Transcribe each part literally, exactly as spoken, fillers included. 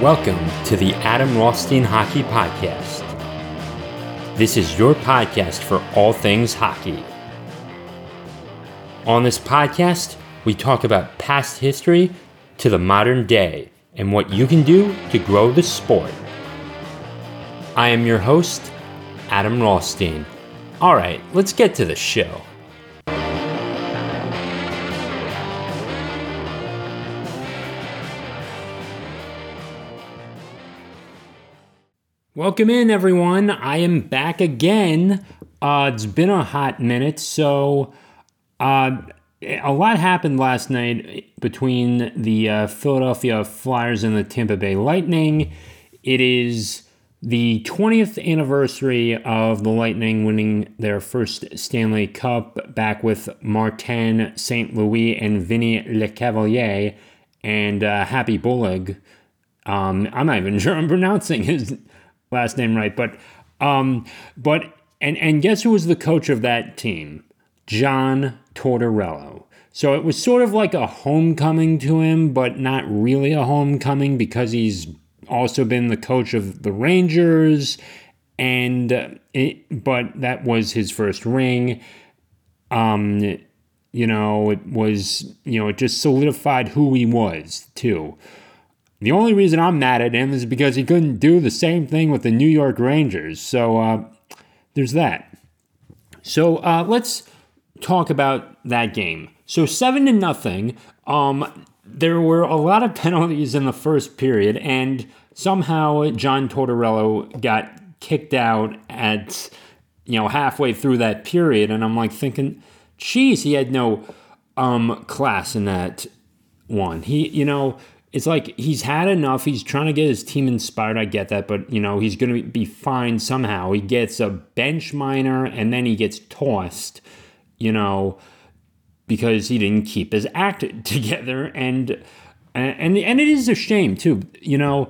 Welcome to the Adam Rothstein Hockey Podcast. This is your podcast for all things hockey. On this podcast, we talk about past history to the modern day and what you can do to grow the sport. I am your host, Adam Rothstein. All right, let's get to the show. Welcome in, everyone. I am back again. Uh, it's been a hot minute, so uh, a lot happened last night between the uh, Philadelphia Flyers and the Tampa Bay Lightning. It is the twentieth anniversary of the Lightning winning their first Stanley Cup back with Martin Saint Louis and Vinny Lecavalier and uh, Happy Bullock. Um, I'm not even sure I'm pronouncing his last name right, but um, but and and guess who was the coach of that team? John Tortorella. So it was sort of like a homecoming to him, but not really a homecoming because he's also been the coach of the Rangers, and uh, it, but that was his first ring. Um, you know, it was you know it just solidified who he was too. The only reason I'm mad at him is because he couldn't do the same thing with the New York Rangers. So uh, there's that. So uh, let's talk about that game. So seven to nothing. Um, there were a lot of penalties in the first period, and somehow John Tortorella got kicked out at you know halfway through that period, and I'm like thinking, geez, he had no um, class in that one. He, you know. It's like he's had enough. He's trying to get his team inspired. I get that. But, you know, he's going to be fine somehow. He gets a bench minor and then he gets tossed, you know, because he didn't keep his act together. And and and it is a shame, too. You know,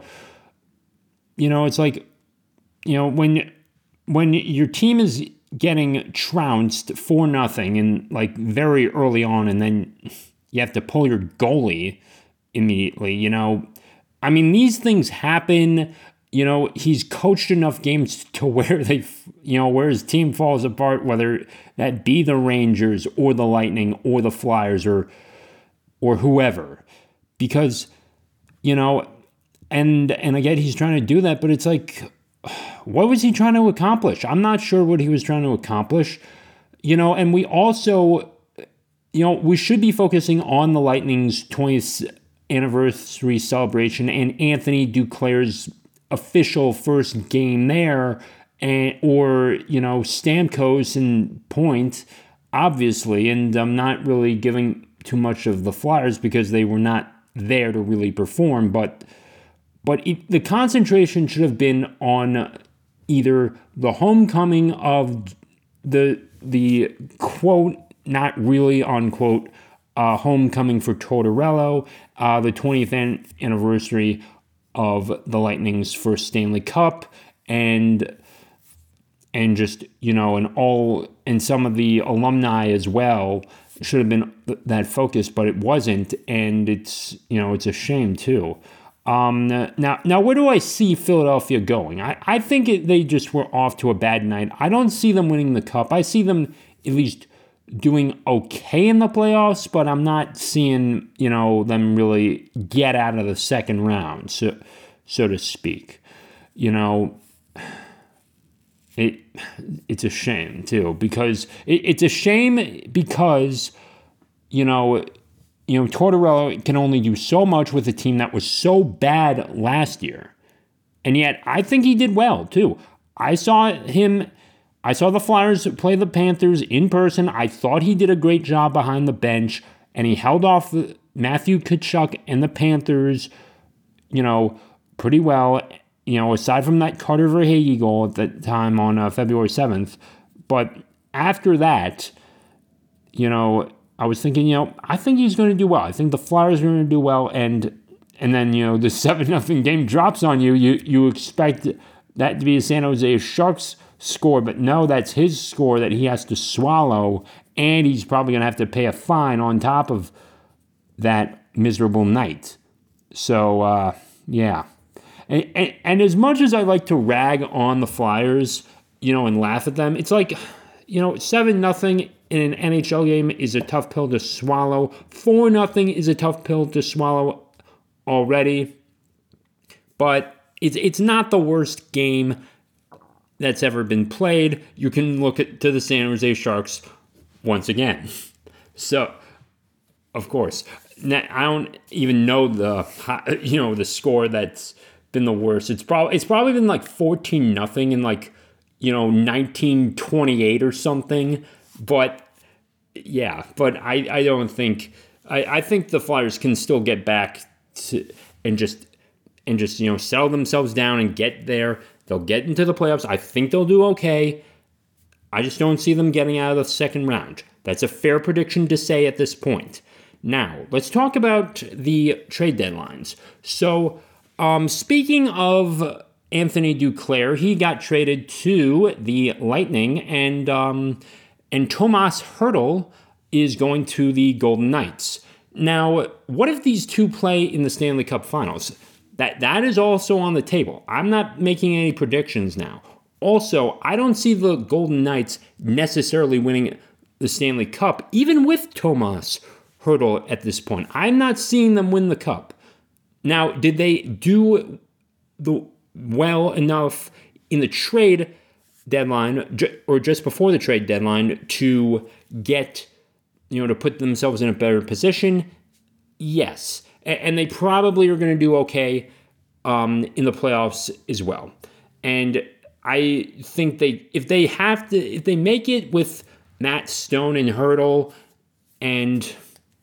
you know, it's like, you know, when when your team is getting trounced for nothing and like very early on and then you have to pull your goalie immediately, you know. I mean, these things happen. You know, he's coached enough games to where they, you know, where his team falls apart, whether that be the Rangers or the Lightning or the Flyers or or whoever. Because, you know, and and again, he's trying to do that, but it's like, what was he trying to accomplish? I'm not sure what he was trying to accomplish. You know, and we also, you know, we should be focusing on the Lightning's twentieth anniversary celebration and Anthony Duclair's official first game there, and or you know Stamkos and Point, obviously, and I'm not really giving too much of the Flyers because they were not there to really perform, but but it, the concentration should have been on either the homecoming of the the quote not really unquote Uh, homecoming for Tortorella, uh, the twentieth an- anniversary of the Lightning's first Stanley Cup, and and just you know, and all and some of the alumni as well should have been th- that focus, but it wasn't, and it's you know it's a shame too. Um, now, now where do I see Philadelphia going? I I think it, they just were off to a bad night. I don't see them winning the Cup. I see them at least doing okay in the playoffs, but I'm not seeing, you know, them really get out of the second round, so so to speak. You know, it it's a shame too because it, it's a shame because you know, you know Tortorella can only do so much with a team that was so bad last year, and yet I think he did well too. I saw him. I saw the Flyers play the Panthers in person. I thought he did a great job behind the bench, and he held off Matthew Tkachuk and the Panthers, you know, pretty well. You know, aside from that Carter Verhaeghe goal at the time on uh, February seventh. But after that, you know, I was thinking, you know, I think he's going to do well. I think the Flyers are going to do well, and and then you know the seven nothing game drops on you. You you expect that to be a San Jose Sharks score, but no, that's his score that he has to swallow, and he's probably going to have to pay a fine on top of that miserable night. So, uh, yeah. And, and, and as much as I like to rag on the Flyers, you know, and laugh at them, it's like, you know, seven nothing in an N H L game is a tough pill to swallow. four nothing is a tough pill to swallow already. But it's it's not the worst game that's ever been played. You can look at to the San Jose Sharks once again. So, of course, I don't even know the you know the score that's been the worst. It's probably it's probably been like fourteen nothing in like you know nineteen twenty-eight or something. But yeah, but I, I don't think I, I think the Flyers can still get back to and just and just you know settle themselves down and get there. They'll get into the playoffs. I think they'll do okay. I just don't see them getting out of the second round. That's a fair prediction to say at this point. Now, let's talk about the trade deadlines. So, um, speaking of Anthony Duclair, he got traded to the Lightning, and um, and Tomas Hertl is going to the Golden Knights. Now, what if these two play in the Stanley Cup Finals? That that is also on the table. I'm not making any predictions now. Also, I don't see the Golden Knights necessarily winning the Stanley Cup, even with Tomas Hertl at this point. I'm not seeing them win the Cup. Now, did they do the well enough in the trade deadline, or just before the trade deadline, to get, you know, to put themselves in a better position? Yes. And they probably are going to do okay um, in the playoffs as well. And I think they, if they have to, if they make it with Matt Stone and Hertl, and,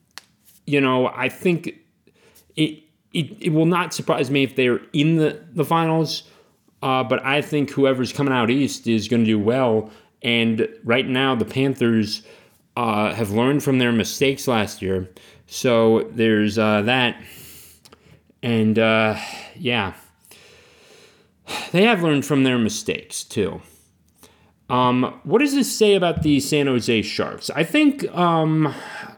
you know, I think it it, it will not surprise me if they're in the, the finals. Uh, but I think whoever's coming out east is going to do well. And right now, the Panthers uh, have learned from their mistakes last year. So there's uh, that. And, uh, yeah. They have learned from their mistakes, too. Um, what does this say about the San Jose Sharks? I think um,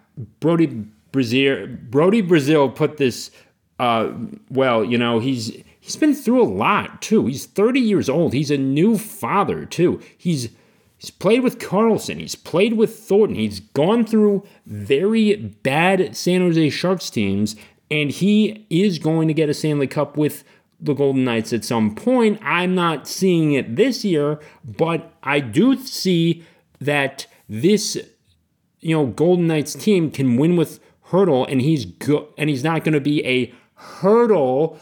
Brody Brazil, Brody Brazil put this, uh, well, you know, he's he's been through a lot, too. He's thirty years old. He's a new father, too. He's He's played with Carlson. He's played with Thornton. He's gone through very bad San Jose Sharks teams, and he is going to get a Stanley Cup with the Golden Knights at some point. I'm not seeing it this year, but I do see that this, you know, Golden Knights team can win with Hertl, and he's go- and he's not going to be a hurdle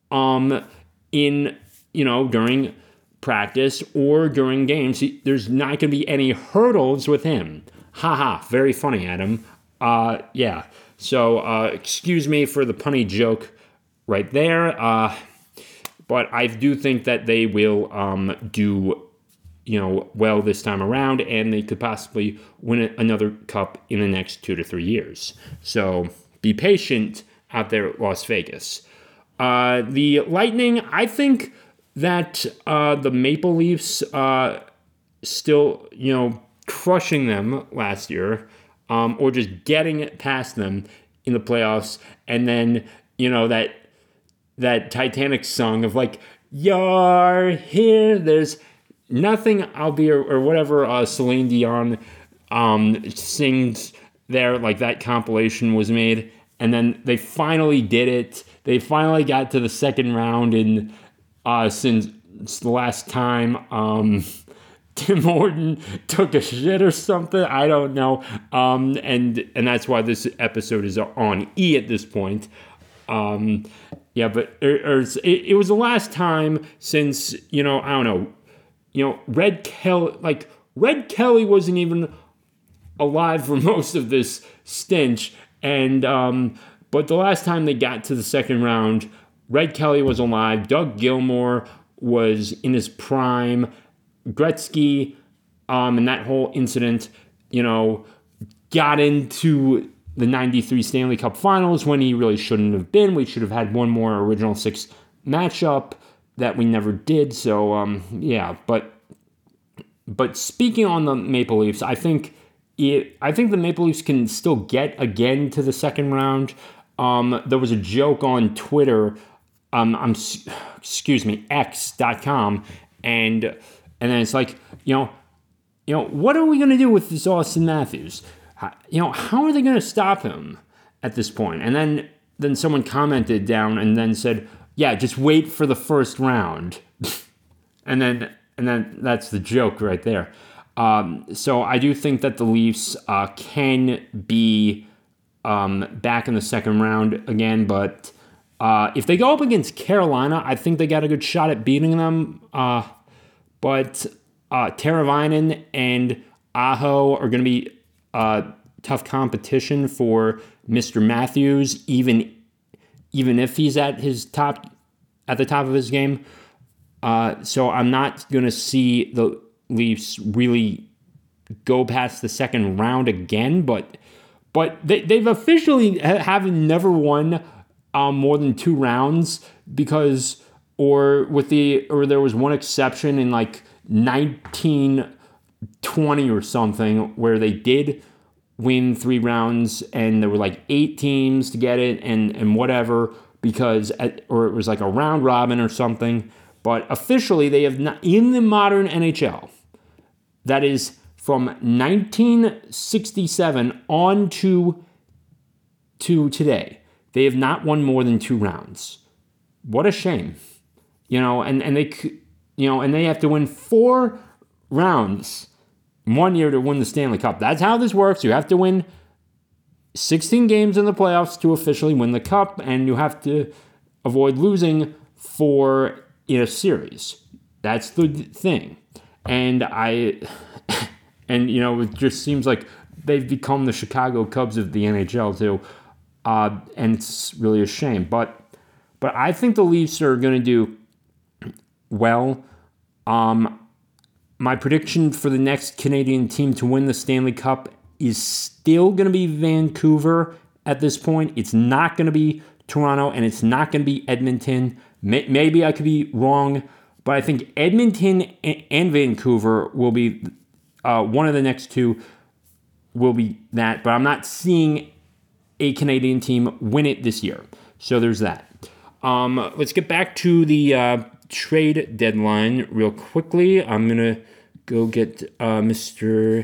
um in, you know, during practice or during games. There's not going to be any hurdles with him. Haha, very funny, Adam. Uh, yeah. So, uh, excuse me for the punny joke right there. Uh, but I do think that they will um, do, you know, well this time around, and they could possibly win another cup in the next two to three years. So, be patient out there at Las Vegas. Uh, the Lightning, I think that uh, the Maple Leafs uh, still, you know, crushing them last year, um, or just getting it past them in the playoffs, and then, you know, that that Titanic song of like, "You're here, there's nothing I'll be," or, or whatever uh, Celine Dion um, sings there, like that compilation was made, and then they finally did it. They finally got to the second round in. Uh, since the last time um, Tim Horton took a shit or something, I don't know, um, and and that's why this episode is on E at this point. Um, yeah, but it, it, it was the last time since, you know, I don't know, you know, Red Kelly, like Red Kelly wasn't even alive for most of this stench, and um, but the last time they got to the second round, Red Kelly was alive. Doug Gilmour was in his prime. Gretzky, um, and that whole incident, you know, got into the ninety-three Stanley Cup Finals when he really shouldn't have been. We should have had one more original six matchup that we never did. So, um, yeah, but but speaking on the Maple Leafs, I think it. I think the Maple Leafs can still get again to the second round. Um, there was a joke on Twitter um, I'm excuse me, X dot com, and and then it's like, you know, you know, what are we going to do with this Austin Matthews? How, you know, how are they going to stop him at this point? And then then someone commented down and then said, yeah, just wait for the first round. and then and then that's the joke right there. Um, so I do think that the Leafs uh, can be um, back in the second round again, but uh, if they go up against Carolina, I think they got a good shot at beating them. Uh, but uh, Teravainen and Aho are going to be uh, tough competition for Mister Matthews, even even if he's at his top at the top of his game. Uh, so I'm not going to see the Leafs really go past the second round again, but but they, they've officially haven't never won um, more than two rounds because or with the or there was one exception in like nineteen twenty or something where they did win three rounds and there were like eight teams to get it and and whatever because at, or it was like a round robin or something. But officially they have not in the modern N H L. That is from nineteen sixty-seven on to, to today. They have not won more than two rounds. What a shame. You know, and, and they you know, and they have to win four rounds one year to win the Stanley Cup. That's how this works. You have to win sixteen games in the playoffs to officially win the cup, and you have to avoid losing four in a series. That's the thing. And I, and you know, it just seems like they've become the Chicago Cubs of the N H L too, uh, and it's really a shame. But, but I think the Leafs are going to do well. Um, my prediction for the next Canadian team to win the Stanley Cup is still going to be Vancouver at this point. It's not going to be Toronto, and it's not going to be Edmonton. Maybe I could be wrong, but I think Edmonton and Vancouver will be uh, one of the next two will be that, but I'm not seeing a Canadian team win it this year. So there's that. Um, let's get back to the uh, trade deadline real quickly. I'm going to go get uh, Mister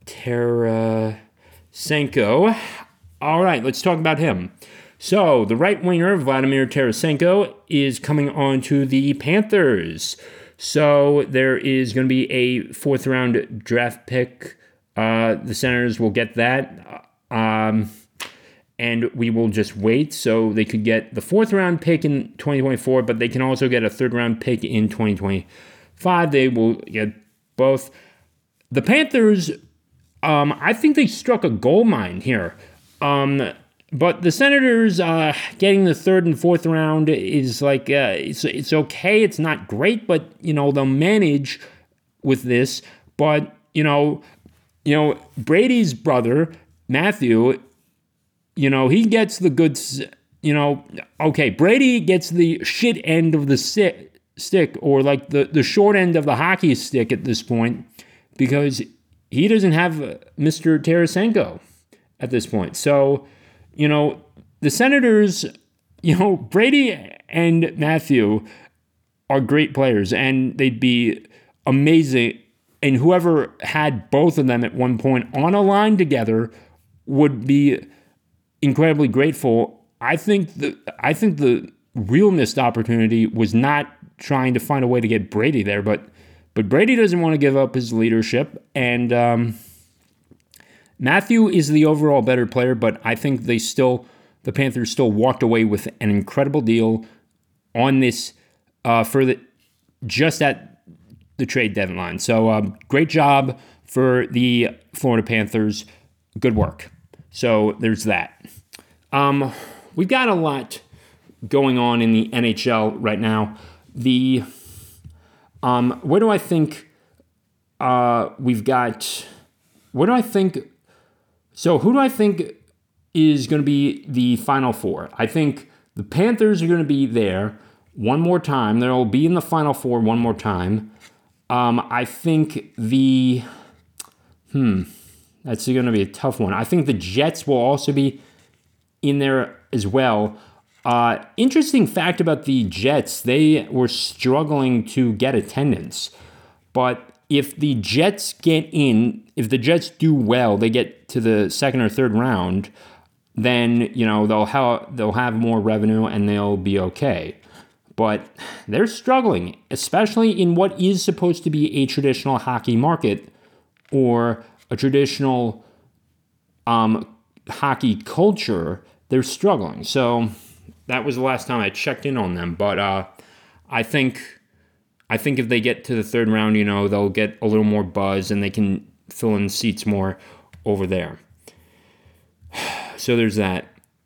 Tarasenko. All right, let's talk about him. So, the right winger, Vladimir Tarasenko, is coming on to the Panthers. So, there is going to be a fourth round draft pick. Uh, the Senators will get that. Um, and we will just wait. So, they could get the fourth round pick in twenty twenty-four, but they can also get a third round pick in twenty twenty-five. They will get both. The Panthers, um, I think they struck a gold mine here. Um... But the Senators uh, getting the third and fourth round is like, uh, it's it's okay. It's not great, but, you know, they'll manage with this. But, you know, you know, Brady's brother, Matthew, you know, he gets the good, you know, okay, Brady gets the shit end of the si- stick or like the, the short end of the hockey stick at this point because he doesn't have Mister Tarasenko at this point. So, you know, the Senators, you know, Brady and Matthew are great players, and they'd be amazing. And whoever had both of them at one point on a line together would be incredibly grateful. I think the I think the real missed opportunity was not trying to find a way to get Brady there, but but Brady doesn't want to give up his leadership, and um, Matthew is the overall better player, but I think they still, the Panthers still walked away with an incredible deal on this uh, for the just at the trade deadline. So um, great job for the Florida Panthers. Good work. So there's that. Um, we've got a lot going on in the N H L right now. The um, where do I think uh, we've got? Where do I think? So who do I think is going to be the Final Four? I think the Panthers are going to be there one more time. They'll be in the Final Four one more time. Um, I think the, hmm, that's going to be a tough one. I think the Jets will also be in there as well. Uh, interesting fact about the Jets, they were struggling to get attendance. But if the Jets get in, if the Jets do well, they get to the second or third round, then, you know, they'll have, they'll have more revenue and they'll be okay. But they're struggling, especially in what is supposed to be a traditional hockey market or a traditional um, hockey culture. They're struggling. So that was the last time I checked in on them. But uh, I think I think if they get to the third round, you know, they'll get a little more buzz and they can fill in seats more over there. So there's that.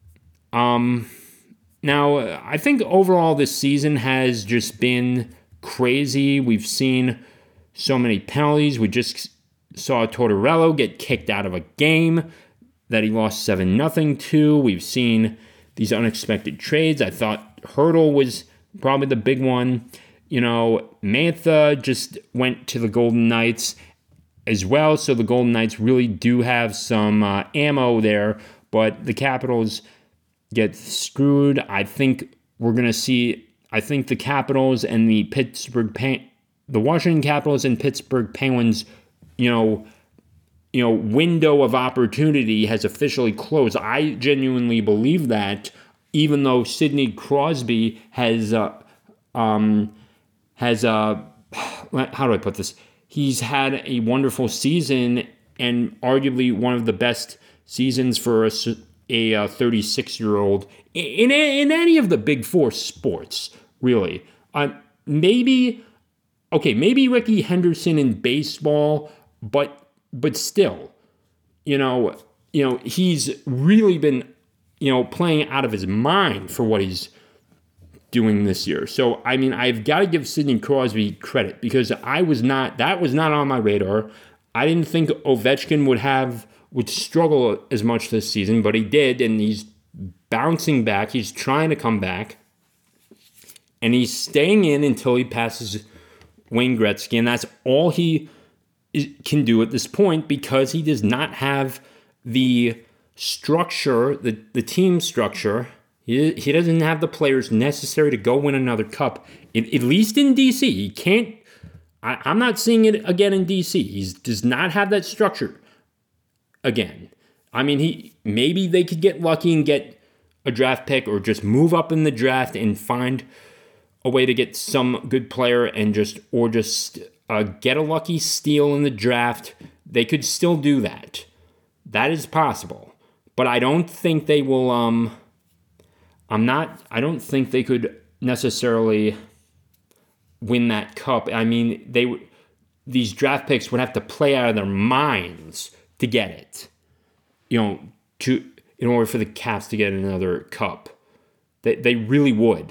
Um, now, I think overall this season has just been crazy. We've seen so many penalties. We just saw Tortorella get kicked out of a game that he lost seven nothing to. We've seen these unexpected trades. I thought Hertl was probably the big one. You know, Mantha just went to the Golden Knights as well, so the Golden Knights really do have some uh, ammo there, but the Capitals get screwed. I think we're going to see, I think the Capitals and the Pittsburgh, Pen- the Washington Capitals and Pittsburgh Penguins, you know, you know, window of opportunity has officially closed. I genuinely believe that, even though Sidney Crosby has, uh, um, has, uh, how do I put this? He's had a wonderful season and arguably one of the best seasons for a, a thirty-six-year-old in, in any of the big four sports, really. Uh, maybe, okay, maybe Ricky Henderson in baseball, but but still, you know, you know, he's really been, you know, playing out of his mind for what he's doing this year. So, I mean, I've got to give Sidney Crosby credit because I was not, that was not on my radar. I didn't think Ovechkin would have, would struggle as much this season, but he did, and he's bouncing back. He's trying to come back, and he's staying in until he passes Wayne Gretzky, and that's all he can do at this point because he does not have the structure, the, the team structure. He, he doesn't have the players necessary to go win another cup, at, at least in D C. He can't, I, I'm not seeing it again in D C. He does not have that structure again. I mean, he maybe they could get lucky and get a draft pick or just move up in the draft and find a way to get some good player and just, or just uh, get a lucky steal in the draft. They could still do that. That is possible. But I don't think they will, um, I'm not, I don't think they could necessarily win that cup. I mean, they would, these draft picks would have to play out of their minds to get it, you know, to, in order for the Caps to get another cup. They, they really would.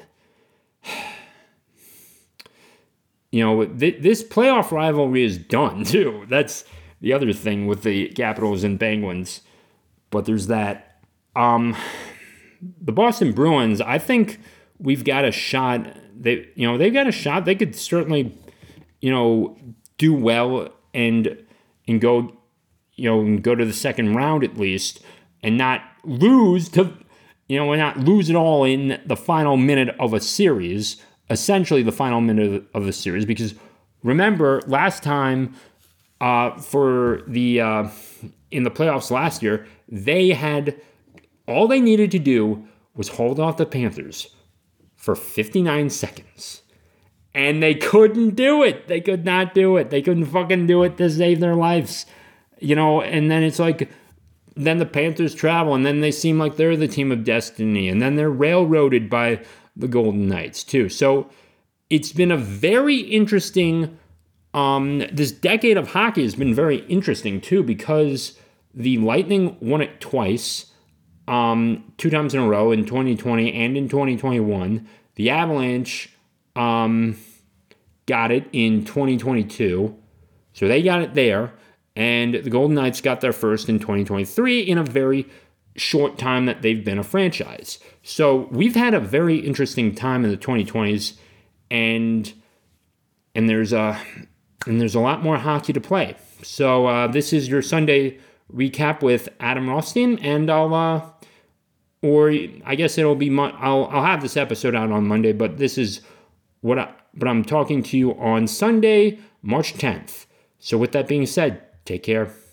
You know, th- this playoff rivalry is done, too. That's the other thing with the Capitals and Penguins. But there's that. Um, the Boston Bruins, I think we've got a shot. They, you know, they've got a shot. They could certainly, you know, do well and and go, you know, and go to the second round at least, and not lose to, you know, and not lose it all in the final minute of a series. Essentially the final minute of the series, because remember last time uh, for the uh, in the playoffs last year, they had all they needed to do was hold off the Panthers for fifty-nine seconds, and they couldn't do it. They could not do it. They couldn't fucking do it to save their lives, you know. And then it's like, then the Panthers travel, and then they seem like they're the team of destiny, and then they're railroaded by the Golden Knights too. So it's been a very interesting, um, this decade of hockey has been very interesting too, because the Lightning won it twice, um, two times in a row in twenty twenty and in twenty twenty-one. The Avalanche um, got it in twenty twenty-two, so they got it there. And the Golden Knights got their first in twenty twenty-three in a very short time that they've been a franchise. So we've had a very interesting time in the twenty twenties, and and there's a and there's a lot more hockey to play. So uh, this is your Sunday recap with Adam Rothstein, and I'll uh, or I guess it'll be, Mon- I'll, I'll have this episode out on Monday, but this is what I, but I'm talking to you on Sunday, March tenth. So with that being said, take care.